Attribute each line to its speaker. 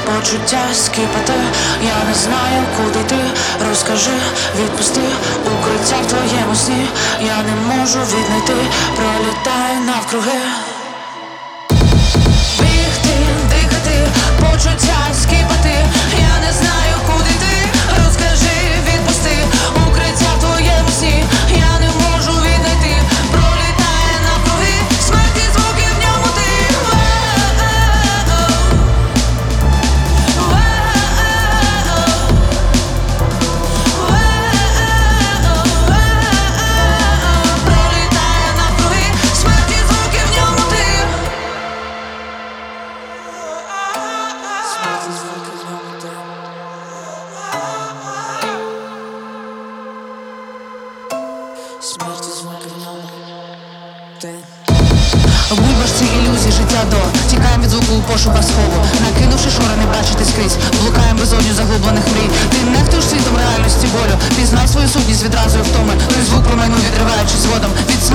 Speaker 1: почуття скипати. Я не знаю, куди йти. Розкажи, відпусти укриття в твоєму сні. Я не можу віднайти, пролітаю навкруги. Бігти, дихати, почуття скипати. Я не знаю, куди йти. Розкажи, відпусти укриття в твоєму сні. Я не можу віднайти, пролітає навкруги. Смерті звуки в ньому ти. Пролітає навкруги. Смерті звуки в ньому ти. Смерті звуки в ньому ти. Смерті звуки в ньому ти. В бульбашці ілюзій життя до. Тікаємо від звуку у пошуках схову. Накинувши шори, не бачити скрізь. Блукаємо безодню заглублених мрій. Ти нехтуєш світом реальності болю. Пізнай свою сутність відразу і втоми. Той звук промайнув, відриваючись згодом від